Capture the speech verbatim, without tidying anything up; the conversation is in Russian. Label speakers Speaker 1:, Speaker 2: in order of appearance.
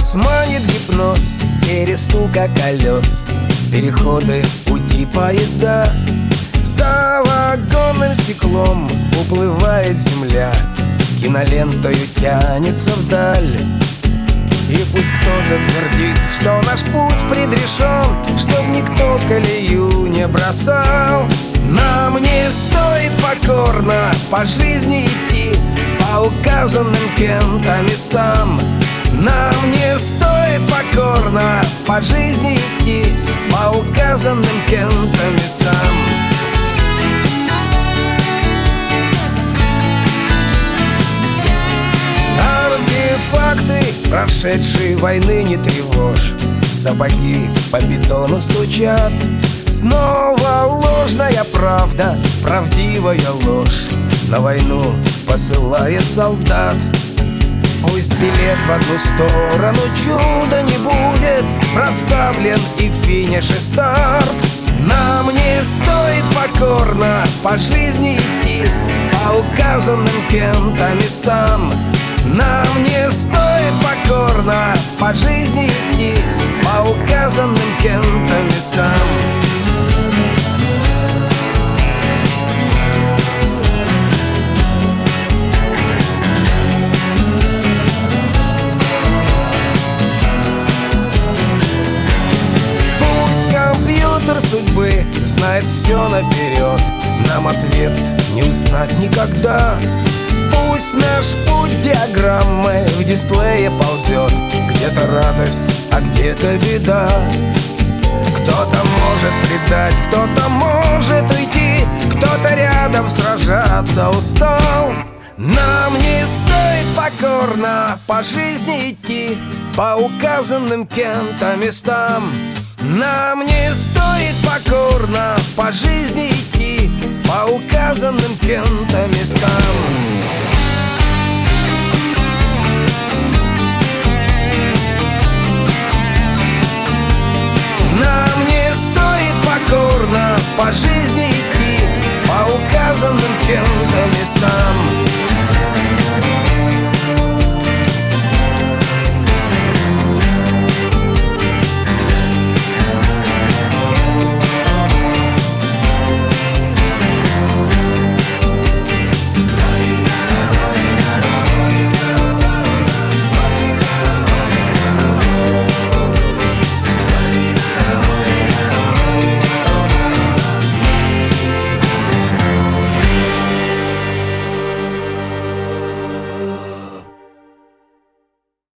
Speaker 1: Нас манит гипноз, перестука колес, переходы, пути, поезда. За вагонным стеклом уплывает земля, кинолентою тянется вдаль. И пусть кто-то твердит, что наш путь предрешен, чтоб никто колею не бросал, нам не стоит покорно по жизни идти по указанным кем-то местам. Нам не стоит покорно по жизни идти по указанным кем-то местам. Артефакты прошедшей войны не тревожь, сапоги по бетону стучат. Снова ложная правда, правдивая ложь на войну посылает солдат. Пусть билет в одну сторону чуда не будет проставлен и в финише старт. Нам не стоит покорно по жизни идти по указанным кем-то местам. Нам не стоит покорно по жизни идти по указанным кем-то местам. Судьбы знает все наперед, нам ответ не узнать никогда. Пусть наш путь диаграммой в дисплее ползет, где-то радость, а где-то беда. Кто-то может предать, кто-то может уйти, кто-то рядом сражаться устал. Нам не стоит покорно по жизни идти по указанным кем-то местам. Нам не стоит покорно по жизни идти по указанным кем-то местам. Нам не стоит покорно по жизни